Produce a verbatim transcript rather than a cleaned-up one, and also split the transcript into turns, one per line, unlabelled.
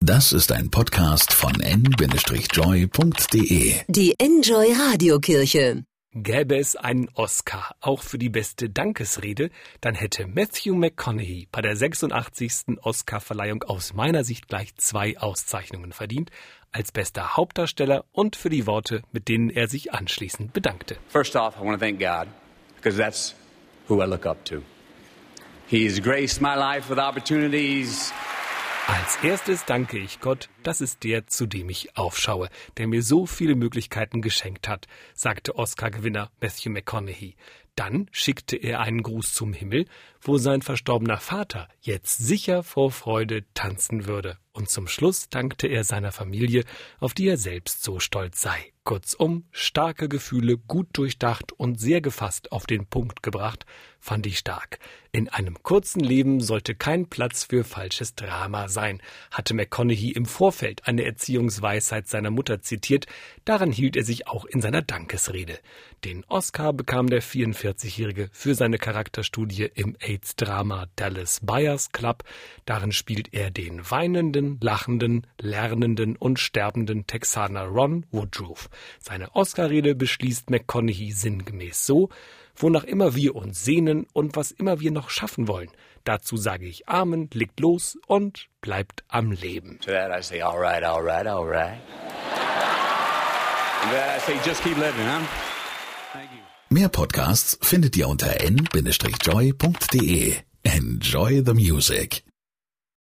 Das ist ein Podcast von en Bindestrich joy punkt de.
Die Enjoy Radiokirche.
Gäbe es einen Oscar auch für die beste Dankesrede, dann hätte Matthew McConaughey bei der sechsundachtzigsten Oscarverleihung aus meiner Sicht gleich zwei Auszeichnungen verdient, als bester Hauptdarsteller und für die Worte, mit denen er sich anschließend bedankte.
First off, I want to thank God, because that's who I look up to. He's graced my life with opportunities.
Als erstes danke ich Gott, das ist der, zu dem ich aufschaue, der mir so viele Möglichkeiten geschenkt hat, sagte Oscar-Gewinner Matthew McConaughey. Dann schickte er einen Gruß zum Himmel, wo sein verstorbener Vater jetzt sicher vor Freude tanzen würde. Und zum Schluss dankte er seiner Familie, auf die er selbst so stolz sei. Kurzum, starke Gefühle, gut durchdacht und sehr gefasst auf den Punkt gebracht, fand ich stark. In einem kurzen Leben sollte kein Platz für falsches Drama sein, hatte McConaughey im Vorfeld eine Erziehungsweisheit seiner Mutter zitiert. Daran hielt er sich auch in seiner Dankesrede. Den Oscar bekam der vierundvierzigjährige für seine Charakterstudie im AIDS-Drama Dallas Buyers Club. Darin spielt er den weinenden, lachenden, lernenden und sterbenden Texaner Ron Woodruff. Seine Oscar-Rede beschließt McConaughey sinngemäß so: Wonach immer wir uns sehnen und was immer wir noch schaffen wollen. Dazu sage ich Amen, legt los und bleibt am Leben.
To that I say, all right, all right, all right. And then I say, just keep living, huh? Thank you.
Mehr Podcasts findet ihr unter en Bindestrich joy punkt de. Enjoy the music.